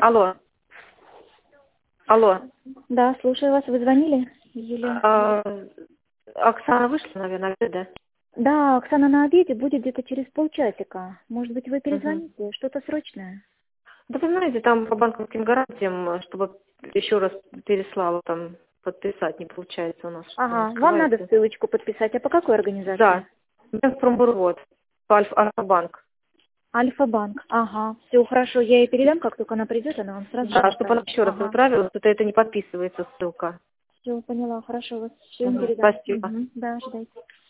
Алло. Алло. Да, слушаю вас. Вы звонили? Юлия. Оксана вышла, наверное, да? Да, Оксана на обеде будет где-то через полчасика. Может быть, вы Угу. перезвоните? Что-то срочное? Да вы знаете, там по банковским гарантиям, чтобы еще раз переслала, там подписать не получается у нас, что не Ага, вам надо открывается. ссылочку подписать. А по какой организации? Да. Газпромбурвод. По Альфа-банк. Альфа-банк. Ага, все хорошо. Я ей передам, как только она придет, она вам сразу же Да, чтобы она отправит. еще раз Ага, отправила, что это не подписывается ссылка. все, поняла. Хорошо, вас все им Угу. передам. Спасибо. Угу. Да, ждайте.